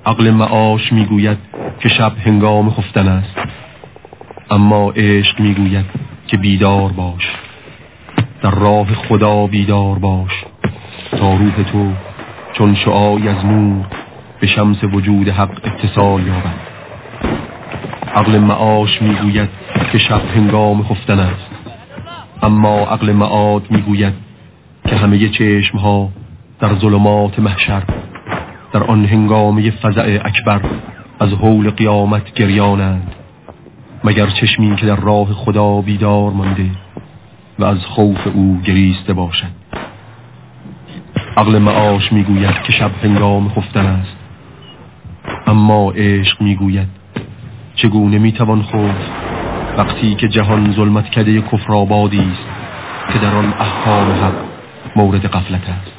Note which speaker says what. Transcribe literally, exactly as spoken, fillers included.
Speaker 1: عقل معاش میگوید که شب هنگام خفتن است، اما عشق میگوید که بیدار باش، در راه خدا بیدار باش تا روح تو چون شعاعی از نور به شمس وجود حق اتصال یابد. عقل معاش میگوید که شب هنگام خفتن است، اما عقل معاد میگوید که همه چشمها در ظلمات محشر در آن هنگامه فزع اکبر از هول قیامت گریانند، مگر چشمی که در راه خدا بیدار مانده و از خوف او گریسته باشد. عقل معاش میگوید که شب هنگام خفتن است، اما عشق میگوید چگونه میتوان خفت وقتی که جهان ظلمت کده کفر آبادی است که در آن احکام حق مورد غفلت است.